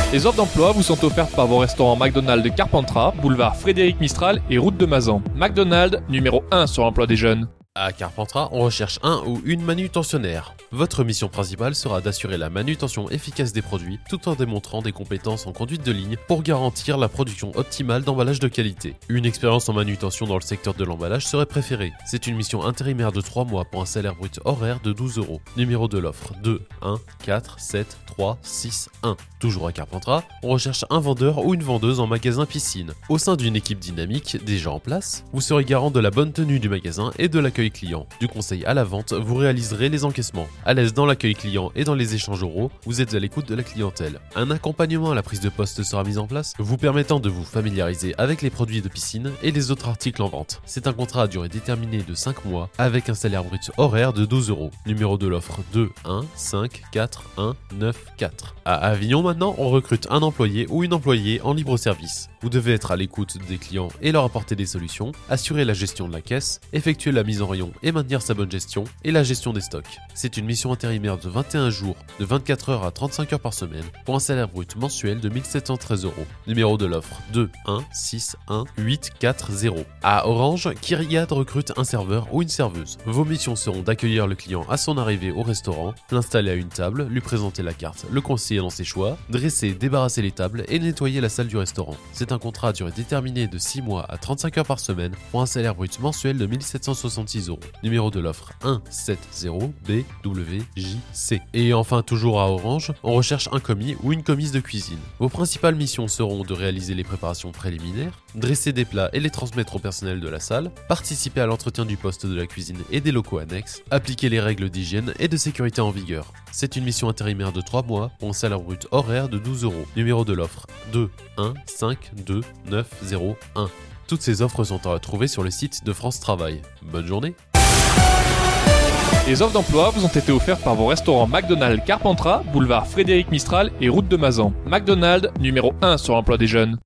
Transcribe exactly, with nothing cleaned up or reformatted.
Les offres d'emploi vous sont offertes par vos restaurants McDonald's de Carpentras, boulevard Frédéric Mistral et route de Mazan. McDonald's, numéro un sur l'emploi des jeunes. À Carpentras, on recherche un ou une manutentionnaire. Votre mission principale sera d'assurer la manutention efficace des produits tout en démontrant des compétences en conduite de ligne pour garantir la production optimale d'emballages de qualité. Une expérience en manutention dans le secteur de l'emballage serait préférée. C'est une mission intérimaire de trois mois pour un salaire brut horaire de douze euros. Numéro de l'offre deux un quatre sept trois six un. Toujours à Carpentras, on recherche un vendeur ou une vendeuse en magasin piscine. Au sein d'une équipe dynamique déjà en place, vous serez garant de la bonne tenue du magasin et de l'accueil client. Du conseil à la vente, vous réaliserez les encaissements. À l'aise dans l'accueil client et dans les échanges oraux, vous êtes à l'écoute de la clientèle. Un accompagnement à la prise de poste sera mis en place, vous permettant de vous familiariser avec les produits de piscine et les autres articles en vente. C'est un contrat à durée déterminée de cinq mois avec un salaire brut horaire de douze euros. Numéro de l'offre deux un cinq quatre un neuf quatre. À Avignon maintenant, on recrute un employé ou une employée en libre service. Vous devez être à l'écoute des clients et leur apporter des solutions, assurer la gestion de la caisse, effectuer la mise en rayon et maintenir sa bonne gestion et la gestion des stocks. C'est une mission intérimaire de vingt et un jours, de vingt-quatre heures à trente-cinq heures par semaine, pour un salaire brut mensuel de mille sept cent treize euros. Numéro de l'offre deux un six un huit quatre zéro. À Orange, Kyriad recrute un serveur ou une serveuse. Vos missions seront d'accueillir le client à son arrivée au restaurant, l'installer à une table, lui présenter la carte, le conseiller dans ses choix, dresser, débarrasser les tables et nettoyer la salle du restaurant. C'est un contrat à durée déterminée de six mois à trente-cinq heures par semaine pour un salaire brut mensuel de mille sept cent soixante-six euros. Numéro de l'offre un sept zéro B W J C. Et enfin, toujours à Orange, on recherche un commis ou une commise de cuisine. Vos principales missions seront de réaliser les préparations préliminaires, dresser des plats et les transmettre au personnel de la salle, participer à l'entretien du poste de la cuisine et des locaux annexes, appliquer les règles d'hygiène et de sécurité en vigueur. C'est une mission intérimaire de trois mois pour un salaire brut horaire de douze euros. Numéro de l'offre deux un cinq deux neuf zéro un. Toutes ces offres sont à retrouver sur le site de France Travail. Bonne journée. Les offres d'emploi vous ont été offertes par vos restaurants McDonald's Carpentras, boulevard Frédéric Mistral et route de Mazan. McDonald's, numéro un sur l'emploi des jeunes.